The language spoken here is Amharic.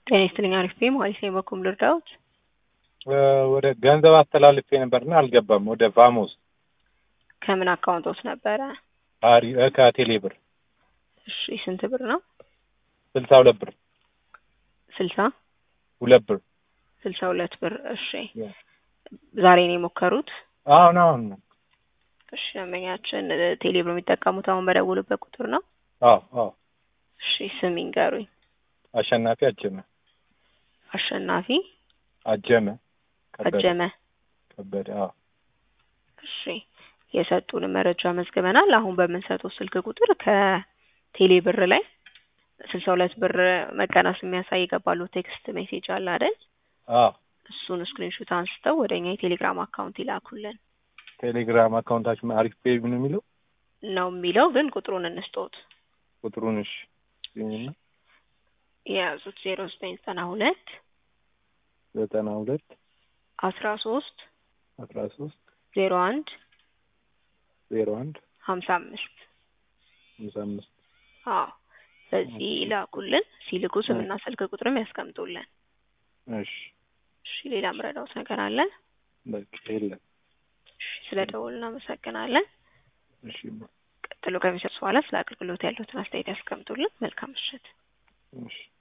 ጤና አሪፍ ነኝ ማለት ነው። በኩም ልርዳዎት? ወደ ገንዘብ አስተላልፌ ነበርና አልገባም። ወደ ቫሞስ ከምን አካውንቶስ ነበረ? ከቴሌ ብር። እሺ ስንት ብር ነው? 62 ብር። 62 ብር። 62 ብር። እሺ ዛሬ ነው የሞከሩት? አሁን ነው። እሺ ደንበኛችን ቴሌ ብር የሚጠቀሙት አሁን በደወሉበት ቁጥር ነው? አዎ። እሺ ስም ይንገሩኝ። አሸናፊ አጀመ። አሸናፊ አጀመ ከበደ። እሺ የሰጡን መረጃ መዝግበናል። አሁን በምንሰጠው ስልክ ቁጥር ከቴሌ ብር ላይ 62 ብር መቀነስ የሚያሳይ ይገባሉ ቴክስት ሜሴጅ አለ አይደል? እሱን ስክሪንሾት አንስተው ወደኛ የቴሌግራም አካውንት ይላኩልን። ቴሌግራም አካውንታችን አሪፍ ፔይ ነው የሚለው ግን ቁጥሩን እንስጦት። ቁጥሩን እሺ የያዙት 0992 13 01 55 በዚህ ይላኩልን። ሲልኩ ስምና ስልክ ቁጥርም ያስቀምጡልን። እሺ ሌላ ምረዳውት ነገር አለ? በቃ የለም። ስለደወሉ እናመሰግናለን። ቀጥሎ ከሚሰጥ በኋላ ስለ አገልግሎት ያሉትን አስተያየት ያስቀምጡልን። መልካም ምሽት።